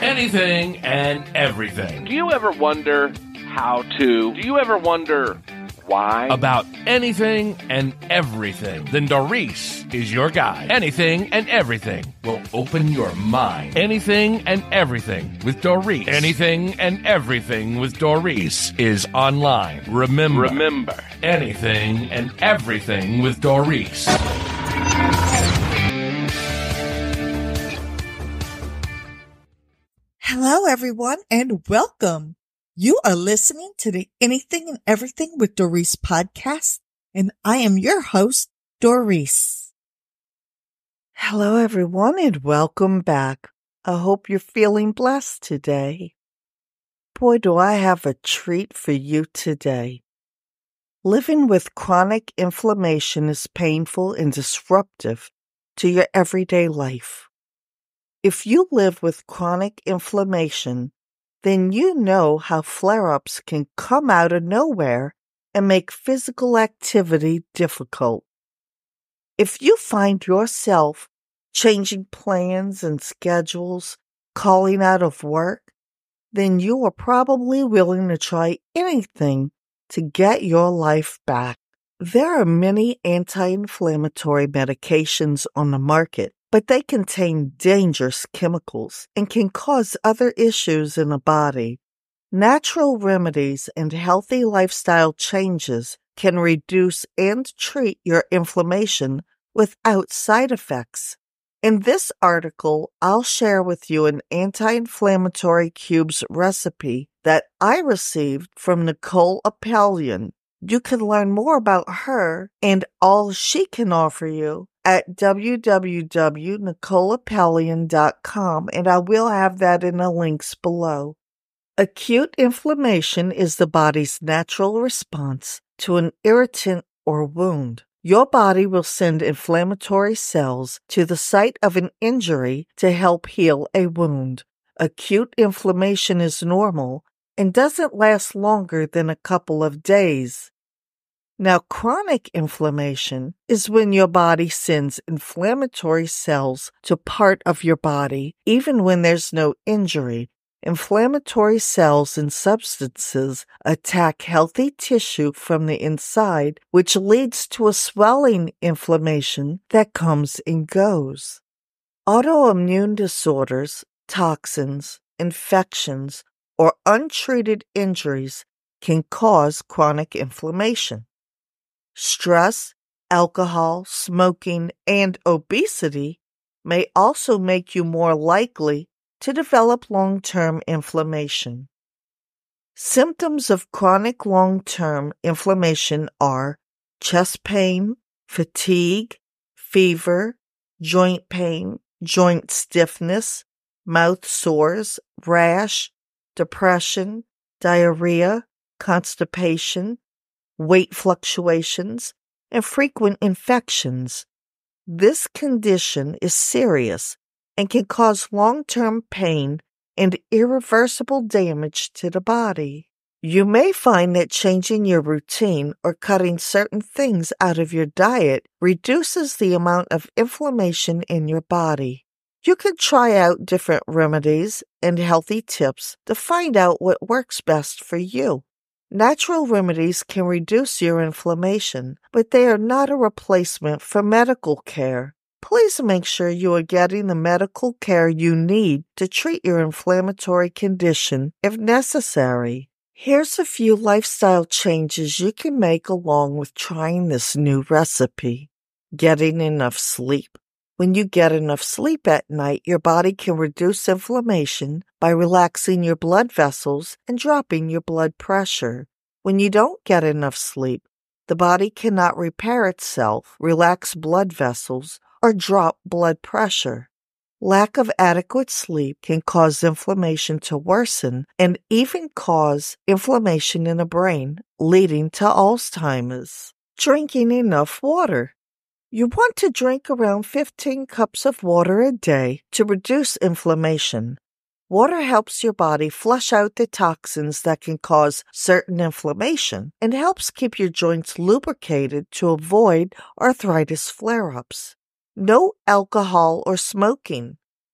anything and everything. Do you ever wonder how to? Do you ever wonder why? About anything and everything. Then Doris is your guide. Anything and everything will open your mind. Anything and everything with Doris. Anything and everything with Doris is online. Remember. Anything and everything with Doris. Hello, everyone, and welcome. You are listening to the Anything and Everything with Doris podcast, and I am your host, Doris. Hello, everyone, and welcome back. I hope you're feeling blessed today. Boy, do I have a treat for you today. Living with chronic inflammation is painful and disruptive to your everyday life. If you live with chronic inflammation, then you know how flare-ups can come out of nowhere and make physical activity difficult. If you find yourself changing plans and schedules, calling out of work, then you are probably willing to try anything to get your life back. There are many anti-inflammatory medications on the market, but they contain dangerous chemicals and can cause other issues in the body. Natural remedies and healthy lifestyle changes can reduce and treat your inflammation without side effects. In this article, I'll share with you an anti-inflammatory cubes recipe that I received from Nicole Appelian. You can learn more about her and all she can offer you at www.nicoleappelian.com, and I will have that in the links below. Acute inflammation is the body's natural response to an irritant or wound. Your body will send inflammatory cells to the site of an injury to help heal a wound. Acute inflammation is normal and doesn't last longer than a couple of days. Now, chronic inflammation is when your body sends inflammatory cells to part of your body, even when there's no injury. Inflammatory cells and substances attack healthy tissue from the inside, which leads to a swelling inflammation that comes and goes. Autoimmune disorders, toxins, infections, or untreated injuries can cause chronic inflammation. Stress, alcohol, smoking, and obesity may also make you more likely to develop long-term inflammation. Symptoms of chronic long-term inflammation are chest pain, fatigue, fever, joint pain, joint stiffness, mouth sores, rash, depression, diarrhea, constipation, weight fluctuations, and frequent infections. This condition is serious and can cause long-term pain and irreversible damage to the body. You may find that changing your routine or cutting certain things out of your diet reduces the amount of inflammation in your body. You can try out different remedies and healthy tips to find out what works best for you. Natural remedies can reduce your inflammation, but they are not a replacement for medical care. Please make sure you are getting the medical care you need to treat your inflammatory condition if necessary. Here's a few lifestyle changes you can make along with trying this new recipe. Getting enough sleep. When you get enough sleep at night, your body can reduce inflammation by relaxing your blood vessels and dropping your blood pressure. When you don't get enough sleep, the body cannot repair itself, relax blood vessels, or drop blood pressure. Lack of adequate sleep can cause inflammation to worsen and even cause inflammation in the brain, leading to Alzheimer's. Drinking enough water. You want to drink around 15 cups of water a day to reduce inflammation. Water helps your body flush out the toxins that can cause certain inflammation and helps keep your joints lubricated to avoid arthritis flare-ups. No alcohol or smoking.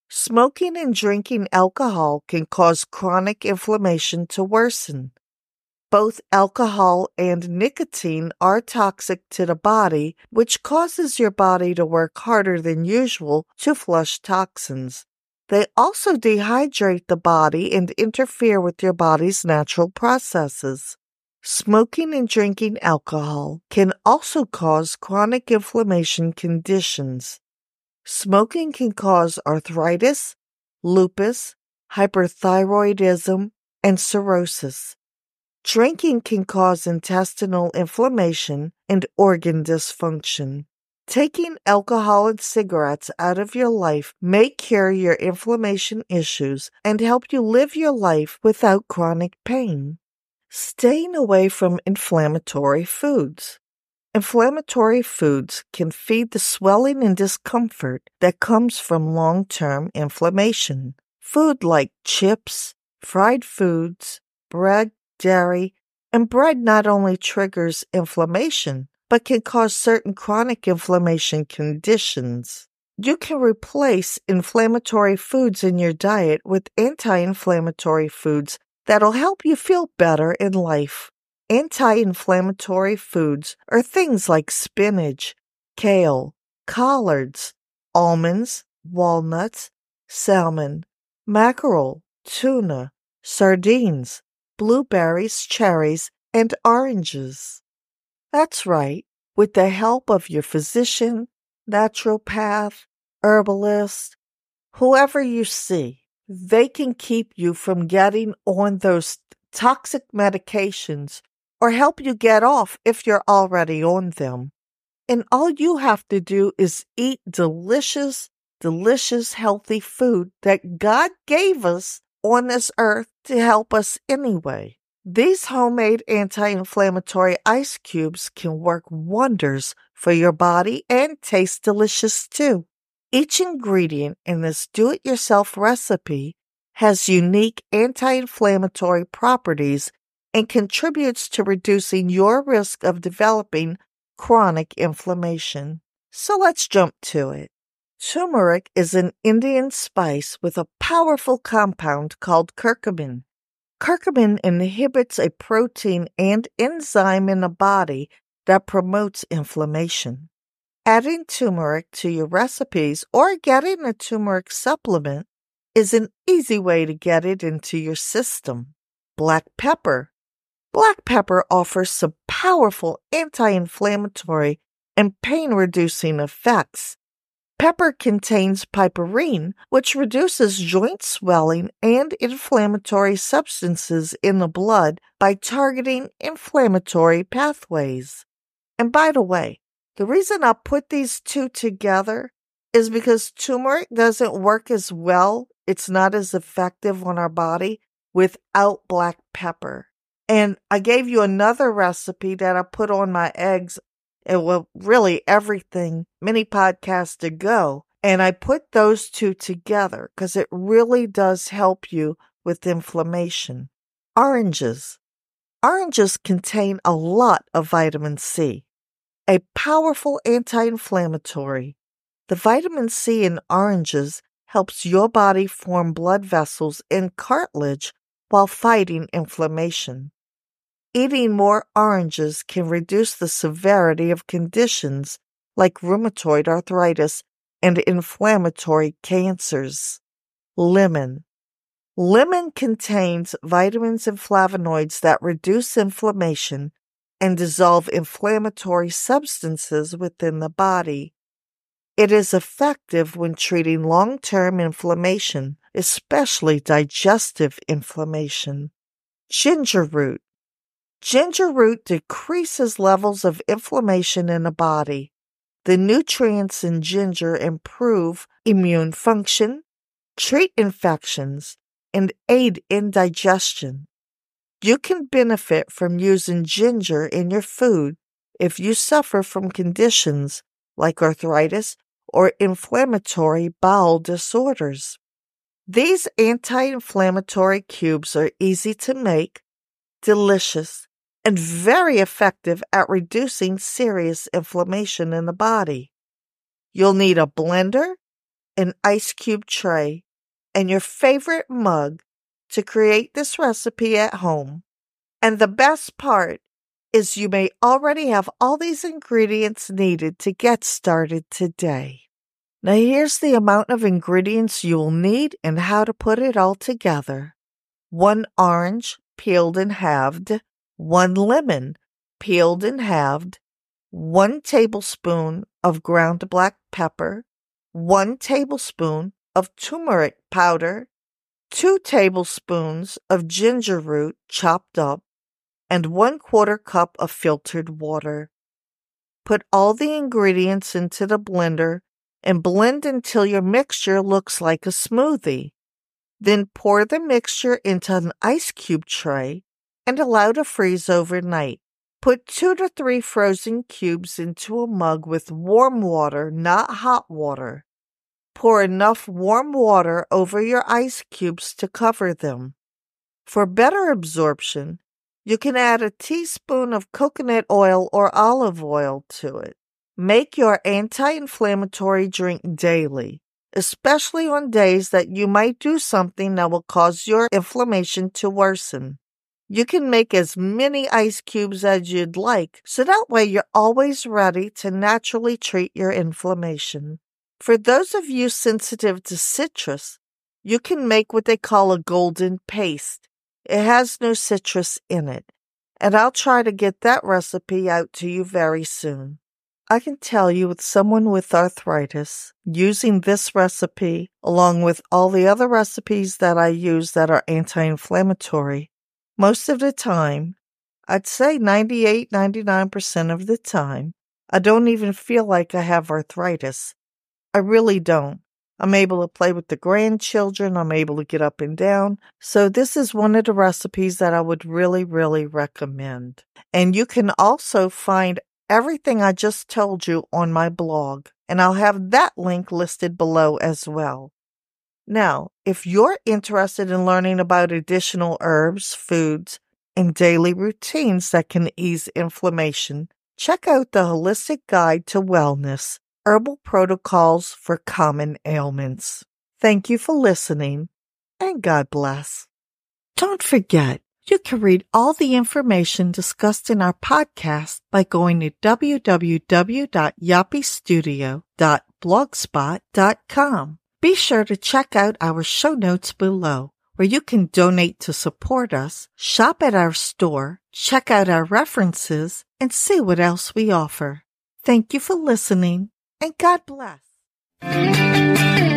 Smoking and drinking alcohol can cause chronic inflammation to worsen. Both alcohol and nicotine are toxic to the body, which causes your body to work harder than usual to flush toxins. They also dehydrate the body and interfere with your body's natural processes. Smoking and drinking alcohol can also cause chronic inflammation conditions. Smoking can cause arthritis, lupus, hyperthyroidism, and cirrhosis. Drinking can cause intestinal inflammation and organ dysfunction. Taking alcohol and cigarettes out of your life may cure your inflammation issues and help you live your life without chronic pain. Staying away from inflammatory foods. Inflammatory foods can feed the swelling and discomfort that comes from long-term inflammation. Food like chips, fried foods, bread, dairy, and bread not only triggers inflammation, but can cause certain chronic inflammation conditions. You can replace inflammatory foods in your diet with anti-inflammatory foods that'll help you feel better in life. Anti-inflammatory foods are things like spinach, kale, collards, almonds, walnuts, salmon, mackerel, tuna, sardines, blueberries, cherries, and oranges. That's right. With the help of your physician, naturopath, herbalist, whoever you see, they can keep you from getting on those toxic medications or help you get off if you're already on them. And all you have to do is eat delicious, healthy food that God gave us on this earth to help us anyway. These homemade anti-inflammatory ice cubes can work wonders for your body and taste delicious too. Each ingredient in this do-it-yourself recipe has unique anti-inflammatory properties and contributes to reducing your risk of developing chronic inflammation. So let's jump to it. Turmeric is an Indian spice with a powerful compound called curcumin. Curcumin inhibits a protein and enzyme in the body that promotes inflammation. Adding turmeric to your recipes or getting a turmeric supplement is an easy way to get it into your system. Black pepper. Black pepper offers some powerful anti-inflammatory and pain-reducing effects. Pepper contains piperine, which reduces joint swelling and inflammatory substances in the blood by targeting inflammatory pathways. And by the way, the reason I put these two together is because turmeric doesn't work as well, it's not as effective on our body without black pepper. And I gave you another recipe that I put on my eggs. It was really everything many podcasts ago. And I put those two together because it really does help you with inflammation. Oranges. Oranges contain a lot of vitamin C, a powerful anti-inflammatory. The vitamin C in oranges helps your body form blood vessels and cartilage while fighting inflammation. Eating more oranges can reduce the severity of conditions like rheumatoid arthritis and inflammatory cancers. Lemon. Lemon contains vitamins and flavonoids that reduce inflammation and dissolve inflammatory substances within the body. It is effective when treating long-term inflammation, especially digestive inflammation. Ginger root. Ginger root decreases levels of inflammation in the body. The nutrients in ginger improve immune function, treat infections, and aid in digestion. You can benefit from using ginger in your food if you suffer from conditions like arthritis or inflammatory bowel disorders. These anti-inflammatory cubes are easy to make, delicious, and very effective at reducing serious inflammation in the body. You'll need a blender, an ice cube tray, and your favorite mug to create this recipe at home. And the best part is you may already have all these ingredients needed to get started today. Now here's the amount of ingredients you will need and how to put it all together. 1 orange, peeled and halved. 1 lemon, peeled and halved. 1 tablespoon of ground black pepper. 1 tablespoon of turmeric powder. 2 tablespoons of ginger root chopped up, and 1/4 cup of filtered water. Put all the ingredients into the blender and blend until your mixture looks like a smoothie. Then pour the mixture into an ice cube tray and allow to freeze overnight. Put 2 to 3 frozen cubes into a mug with warm water, not hot water. Pour enough warm water over your ice cubes to cover them. For better absorption, you can add a teaspoon of coconut oil or olive oil to it. Make your anti-inflammatory drink daily, especially on days that you might do something that will cause your inflammation to worsen. You can make as many ice cubes as you'd like, so that way you're always ready to naturally treat your inflammation. For those of you sensitive to citrus, you can make what they call a golden paste. It has no citrus in it, and I'll try to get that recipe out to you very soon. I can tell you with someone with arthritis, using this recipe, along with all the other recipes that I use that are anti-inflammatory, most of the time, I'd say 98-99% of the time, I don't even feel like I have arthritis. I really don't. I'm able to play with the grandchildren. I'm able to get up and down. So this is one of the recipes that I would really, really recommend. And you can also find everything I just told you on my blog, and I'll have that link listed below as well. Now, if you're interested in learning about additional herbs, foods, and daily routines that can ease inflammation, check out the Holistic Guide to Wellness, Herbal Protocols for Common Ailments. Thank you for listening, and God bless. Don't forget, you can read all the information discussed in our podcast by going to www.yappystudio.blogspot.com. Be sure to check out our show notes below, where you can donate to support us, shop at our store, check out our references, and see what else we offer. Thank you for listening, and God bless.